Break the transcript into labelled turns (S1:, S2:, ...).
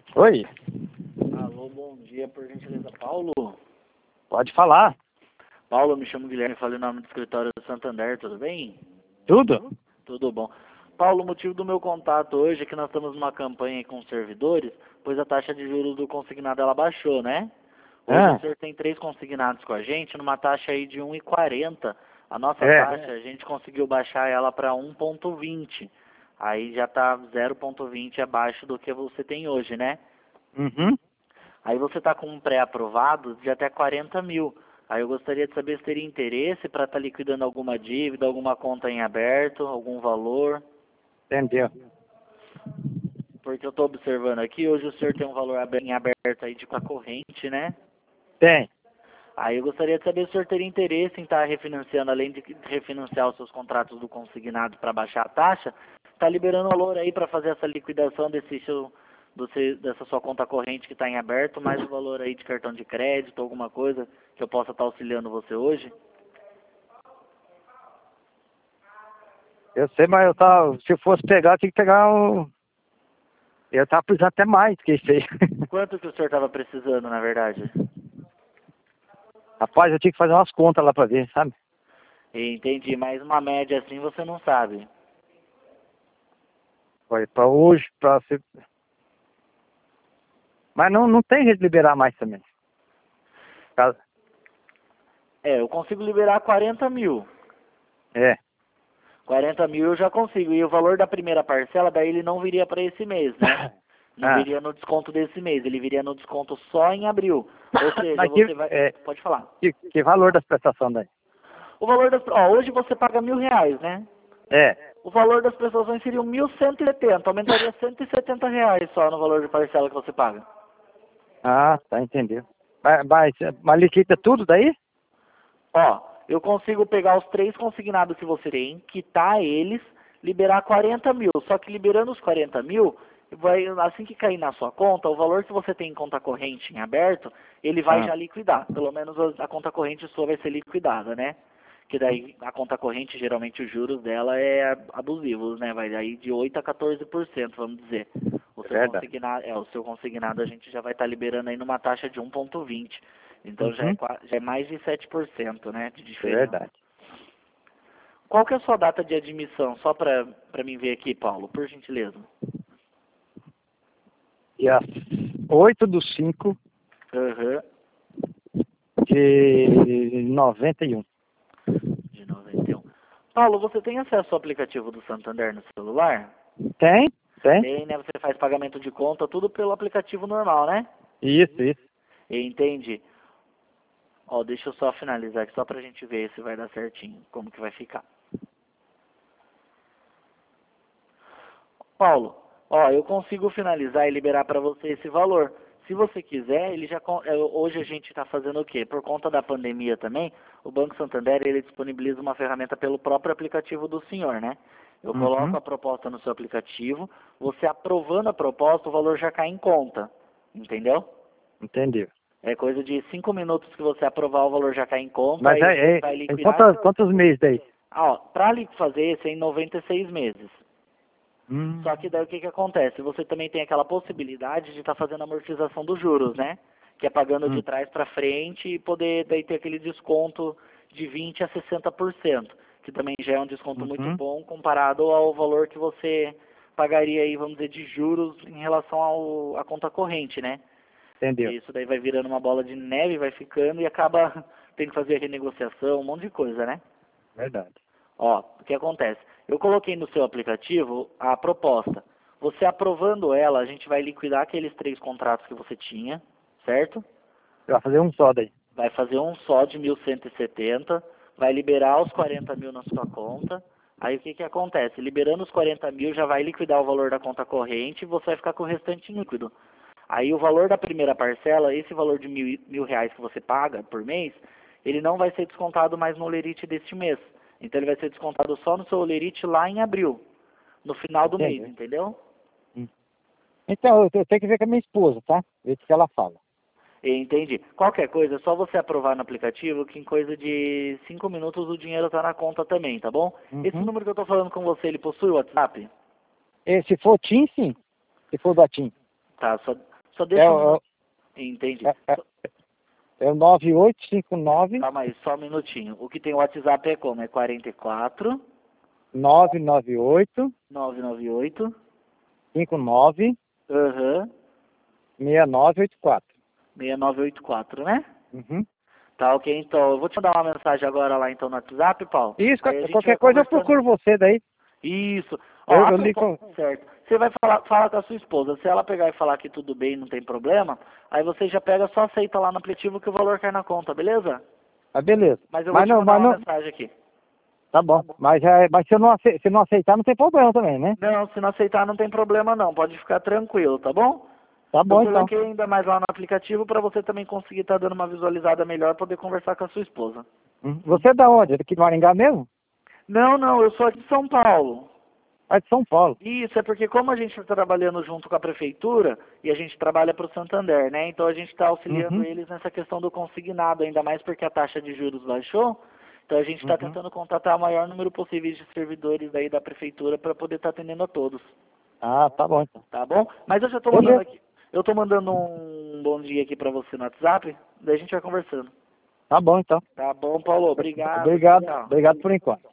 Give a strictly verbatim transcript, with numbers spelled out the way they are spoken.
S1: Oi,
S2: Alô, bom dia, por gentileza. Paulo?
S1: pode falar.
S2: Paulo, me chamo Guilherme, falei o nome do escritório do Santander, tudo bem?
S1: Tudo?
S2: Tudo bom. Paulo, o motivo do meu contato hoje é que nós estamos numa campanha com os servidores, pois a taxa de juros do consignado ela baixou, né? Hoje o
S1: Ah,
S2: senhor tem três consignados com a gente, numa taxa aí de um e quarenta. A nossa
S1: é.
S2: taxa, a gente conseguiu baixar ela para um ponto vinte. Aí já está zero ponto vinte abaixo do que você tem hoje, né?
S1: Uhum.
S2: Aí você está com um pré-aprovado de até quarenta mil. Aí eu gostaria de saber se teria interesse para estar liquidando alguma dívida, alguma conta em aberto, algum valor.
S1: Entendeu?
S2: Porque eu estou observando aqui, hoje o senhor tem um valor abe- em aberto aí de com a corrente, né?
S1: Tem.
S2: Aí eu gostaria de saber se o senhor teria interesse em estar refinanciando, além de refinanciar os seus contratos do consignado para baixar a taxa, está liberando valor aí para fazer essa liquidação desse seu, do seu- dessa sua conta corrente que está em aberto, mais o valor aí de cartão de crédito, alguma coisa que eu possa estar auxiliando você hoje.
S1: Eu sei, mas eu tava, se eu fosse pegar, eu tinha que pegar o... Eu tava precisando até mais que isso aí.
S2: Quanto que o senhor estava precisando, na verdade?
S1: Rapaz, eu tinha que fazer umas contas lá pra ver, sabe?
S2: Entendi, mas uma média assim você não sabe.
S1: Olha, pra hoje, pra ser... Mas não, não tem jeito de liberar mais também. Tá?
S2: É, eu consigo liberar quarenta mil.
S1: É.
S2: quarenta mil eu já consigo. E o valor da primeira parcela, daí ele não viria para esse mês, né? Não
S1: Ah.
S2: viria no desconto desse mês, ele viria no desconto só em abril. Ou seja,
S1: Mas que,
S2: você vai...
S1: é,
S2: Pode falar.
S1: que, que valor das prestações daí?
S2: O valor das... Ó, hoje você paga mil reais, né?
S1: É.
S2: O valor das prestações seriam mil cento e setenta. Aumentaria cento e setenta reais só no valor de parcela que você paga.
S1: Ah, tá, entendeu. Mas, mas, mas liquida tudo daí?
S2: Ó, eu consigo pegar os três consignados que você tem, quitar eles, liberar quarenta mil. Só que liberando os quarenta mil, vai, assim que cair na sua conta, o valor que você tem em conta corrente em aberto, ele vai
S1: Ah.
S2: já liquidar. Pelo menos a, a conta corrente sua vai ser liquidada, né? Que daí a conta corrente, geralmente os juros dela é abusivos, né? Vai daí de oito a quatorze por cento, vamos dizer. O
S1: É
S2: seu
S1: verdade.
S2: consignado, é, o seu consignado a gente já vai estar liberando aí numa taxa de um ponto vinte. Então já é,
S1: Uhum.
S2: qua- já é mais de sete por cento, né, de
S1: É
S2: diferença.
S1: verdade.
S2: Qual que é a sua data de admissão? Só para para mim ver aqui, Paulo, por gentileza.
S1: Dia oito do cinco
S2: Aham,
S1: de noventa e um.
S2: de noventa e um. Paulo, você tem acesso ao aplicativo do Santander no celular?
S1: Tem? Tem?
S2: Tem, né? Você faz pagamento de conta, tudo pelo aplicativo normal, né?
S1: Isso, isso.
S2: Entendi. Ó, deixa eu só finalizar aqui, só pra gente ver se vai dar certinho, como que vai ficar. Paulo, ó, eu consigo finalizar e liberar para você esse valor. Se você quiser, ele já con- é, hoje a gente está fazendo o quê? Por conta da pandemia também, o Banco Santander ele disponibiliza uma ferramenta pelo próprio aplicativo do senhor, né? Eu coloco
S1: Uhum.
S2: a proposta no seu aplicativo, você aprovando a proposta, o valor já cai em conta, entendeu?
S1: Entendeu.
S2: É coisa de cinco minutos que você aprovar, o valor já cai em conta,
S1: Mas
S2: aí
S1: é,
S2: você
S1: é,
S2: vai
S1: em
S2: liquidar.
S1: quantos, quantos meses daí?
S2: Ah, ó, para fazer esse é em noventa e seis meses.
S1: Hum.
S2: Só que daí o que, que acontece? Você também tem aquela possibilidade de estar fazendo amortização dos juros, né? Que é pagando de
S1: Hum.
S2: trás para frente e poder daí ter aquele desconto de vinte a sessenta por cento, que também já é um desconto muito
S1: Uhum.
S2: bom comparado ao valor que você pagaria aí, vamos dizer, de juros em relação ao, à conta corrente, né?
S1: Entendeu.
S2: Que isso daí vai virando uma bola de neve, vai ficando e acaba tendo que fazer renegociação, um monte de coisa, né?
S1: Verdade.
S2: Ó, o que acontece? Eu coloquei no seu aplicativo a proposta. Você aprovando ela, a gente vai liquidar aqueles três contratos que você tinha, certo?
S1: Você vai fazer um só daí.
S2: Vai fazer um só de mil cento e setenta, vai liberar os quarenta mil na sua conta. Aí o que, que acontece? Liberando os quarenta mil, já vai liquidar o valor da conta corrente e você vai ficar com o restante líquido. Aí o valor da primeira parcela, esse valor de mil, mil reais que você paga por mês, ele não vai ser descontado mais no Olerite deste mês. Então ele vai ser descontado só no seu Olerite lá em abril, no final do mês,
S1: Entendeu.
S2: entendeu?
S1: Hum. Então, eu eu tenho que ver com a minha esposa, tá? Ver o que ela fala.
S2: Entendi. Qualquer coisa, é só você aprovar no aplicativo que em coisa de cinco minutos o dinheiro está na conta também, tá bom? Esse
S1: Uhum.
S2: número que eu estou falando com você, ele possui WhatsApp?
S1: E se for TIM, sim. Se for da TIM.
S2: Tá, só, Só deixa
S1: É,
S2: um...
S1: o-
S2: Entendi.
S1: é, é, é o nove oito cinco nove,
S2: Calma aí, só um minutinho. O que tem o WhatsApp é como? É quarenta e quatro,
S1: nove nove oito,
S2: nove nove oito,
S1: cinco nove,
S2: aham,
S1: seis nove oito quatro.
S2: seis nove oito quatro, né?
S1: Uhum.
S2: Tá, ok, então. Eu vou te mandar uma mensagem agora lá, então, no WhatsApp, Paulo.
S1: Isso,
S2: Aí a gente
S1: qualquer
S2: vai
S1: coisa eu
S2: conversando.
S1: procuro você daí.
S2: Isso. Ó,
S1: Eu,
S2: a
S1: eu
S2: propó-
S1: ligo.
S2: certo. Você vai falar, falar com a sua esposa. Se ela pegar e falar que tudo bem, não tem problema, aí você já pega, só aceita lá no aplicativo que o valor cai na conta, beleza?
S1: Ah, beleza.
S2: Mas eu vou
S1: Mas
S2: te
S1: não,
S2: mandar
S1: mas
S2: uma
S1: não.
S2: mensagem aqui.
S1: Tá bom. Mas, é, mas se eu não aceitar, se não aceitar, não tem problema também, né?
S2: Não, se não aceitar não tem problema não. Pode ficar tranquilo, tá bom?
S1: Tá
S2: Eu
S1: bom então.
S2: coloquei ainda mais lá no aplicativo para você também conseguir estar dando uma visualizada melhor, poder conversar com a sua esposa.
S1: Hum. Você é da onde? É daqui de Maringá mesmo?
S2: Não, não, eu sou aqui de São Paulo.
S1: É de São Paulo.
S2: Isso, é porque como a gente está trabalhando junto com a prefeitura e a gente trabalha para o Santander, né? Então a gente está auxiliando
S1: Uhum.
S2: eles nessa questão do consignado, ainda mais porque a taxa de juros baixou. Então a gente está
S1: Uhum.
S2: tentando contratar o maior número possível de servidores aí da prefeitura para poder estar atendendo a todos,
S1: Ah, tá bom então.
S2: tá bom? Mas eu já estou mandando
S1: Beleza.
S2: aqui, eu estou mandando um bom dia aqui para você no WhatsApp, daí a gente vai conversando.
S1: Tá bom então.
S2: Tá bom, Paulo? Obrigado. Tchau,
S1: Obrigado.
S2: tchau.
S1: Obrigado por enquanto.